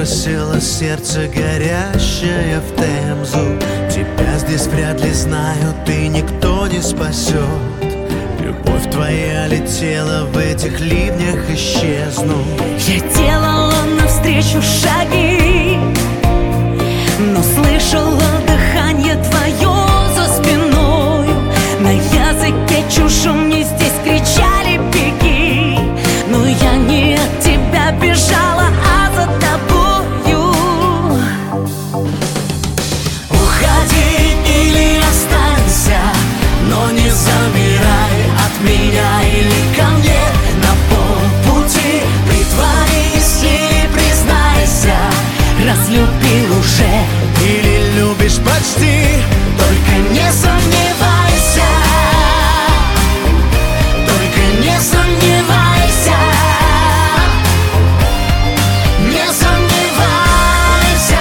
бросило сердце горящее в Темзу. Тебя здесь вряд ли знают и никто не спасет. Любовь твоя летела в этих ливнях исчезнуть. Я делала навстречу шаги, но слышала дыхание твое за спиной. На языке чужом мне здесь кричали беги, но я не от тебя бежала, а за тобою. Уходи или останься, но не замирай от меня или ко мне на полпути. Притворись или признайся, разлюбил уже или любишь почти. Только не сомневайся, только не сомневайся, не сомневайся.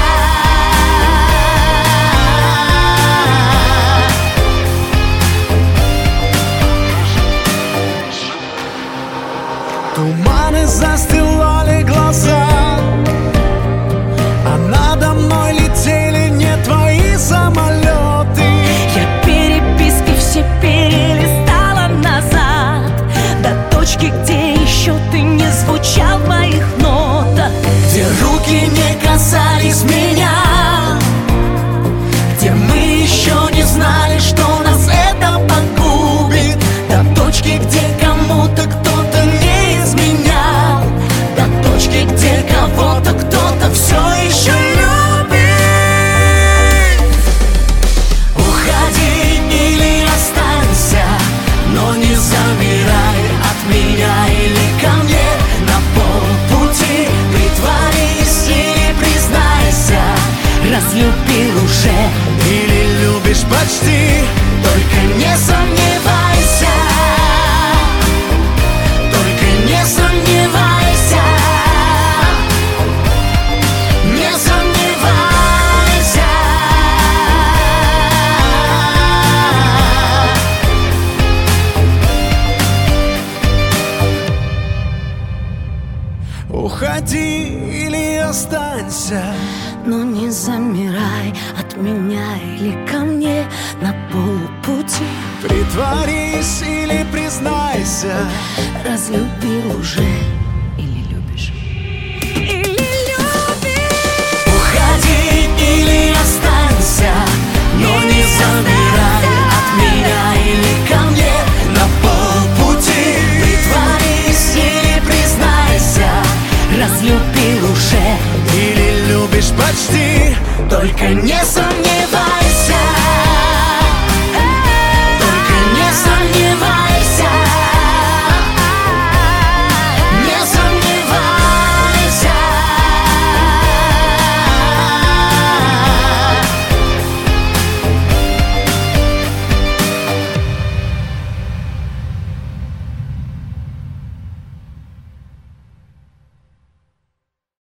Туманы застилали глаза, а надо мной летели не твои самолеты. Я переписки все перелистала назад, до точки, где еще ты не звучал в моих нотах, где руки не касались меня, где мы еще не знали, что нас это погубит, до точки, где кому-то кто-то не изменял, до точки, где кого-то кто-то все еще любит. Уходи или останься, но не замирай от меня или ко мне на полпути. Притворись или признайся, разлюбил уже Или любишь почти. только не сомневайся, только не сомневайся, не сомневайся. Уходи или останься, Но не замирай от меня или ко мне на полпути. притворись или признайся. Разлюбил уже или любишь? Или любишь? Уходи или останься, но не замирай от меня или ко мне на полпути. Притворись или признайся, разлюбил уже Или любишь почти. только не сомневайся.